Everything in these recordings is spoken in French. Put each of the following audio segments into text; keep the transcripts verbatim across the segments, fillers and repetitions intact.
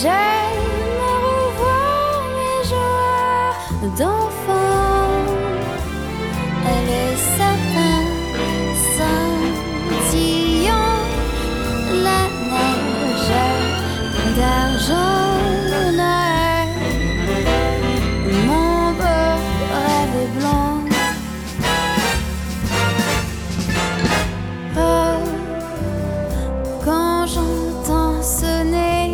J'aime revoir mes joies d'enfant. Et le sapin scintillant, la neige d'argent, Noël, mon beau rêve blanc. Oh, quand j'entends sonner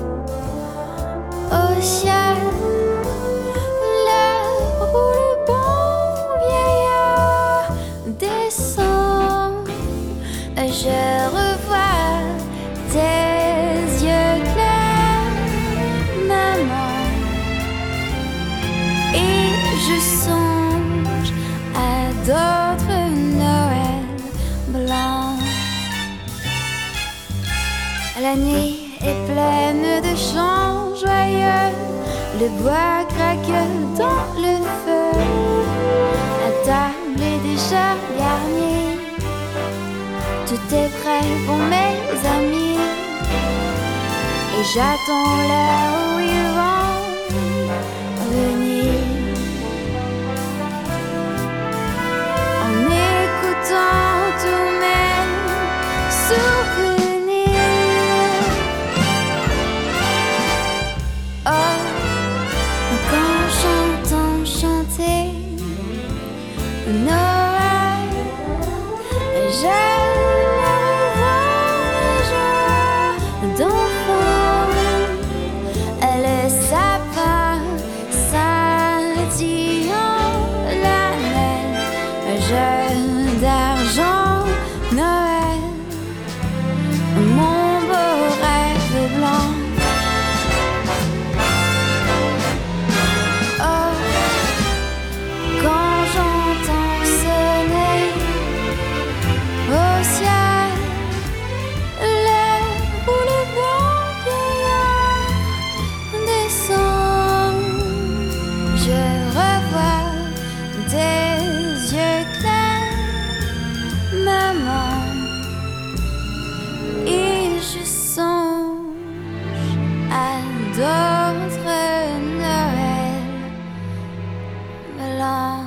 au ciel l'heure où le bon vieillard descend, je revois tes yeux clairs, maman, et je songe à d'autres Noëls blancs. La nuit est pleine de chants joyeux, le bois craque dans le feu, la table est déjà garnie, tout est prêt pour mes amis, et j'attends l'heure où ils vont venir. En écoutant tous mes souvenirs. Oh, quand j'entends chanter Noël, j'aime revoir mes joies d'enfant. Le sapin scintillant, la neige d'argent, Noël, mon beau rêve blanc. Oh, quand j'entends sonner au ciel l'heure où le bon vieillard descend, je revois tes yeux clairs, maman, et je songe à d'autres Noëls blancs.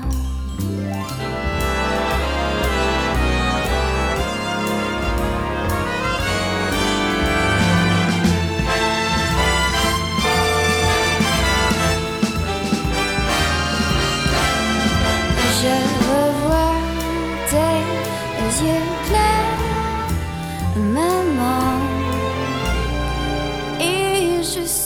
Je revois tes yeux clairs, maman, et je